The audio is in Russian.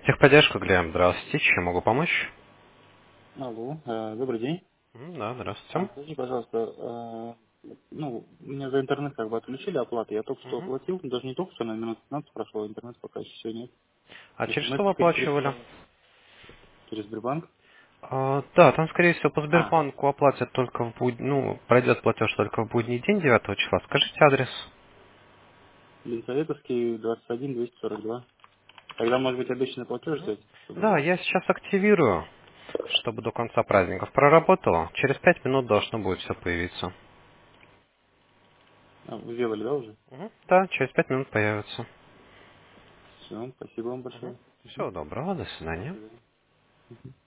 Техподдержка, Глеб, здравствуйте. Чем могу помочь? Алло, добрый день. Да, здравствуйте. Скажите, пожалуйста, меня за интернет как бы отключили оплаты. Я только что Мгм. оплатил, даже не только что, на минут 15 прошло, интернет пока еще всё нет. А через СМС что вы теперь оплачивали? присылают через Сбербанк. Да, там, скорее всего, по А, Сбербанку оплатят только пройдет платеж только в будний день 9 числа. Скажите адрес. Ленсоветовский, 21 242. Тогда, может быть, обычный платеж Мгм. взять, чтобы... Да, я сейчас активирую, чтобы до конца праздников проработало. Через 5 минут должно будет все появиться. Вы сделали, да, уже? Да, через 5 минут появится. Все, спасибо вам большое. Всего доброго, до До свидания. свидания.